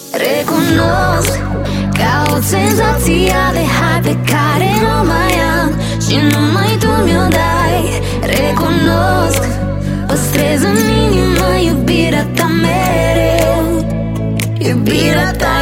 Recunosc, caut senzația de hai pe care nu mai am și numai tu mi-o dai. Recunosc, păstrez în inimă iubirea ta mereu, iubirea ta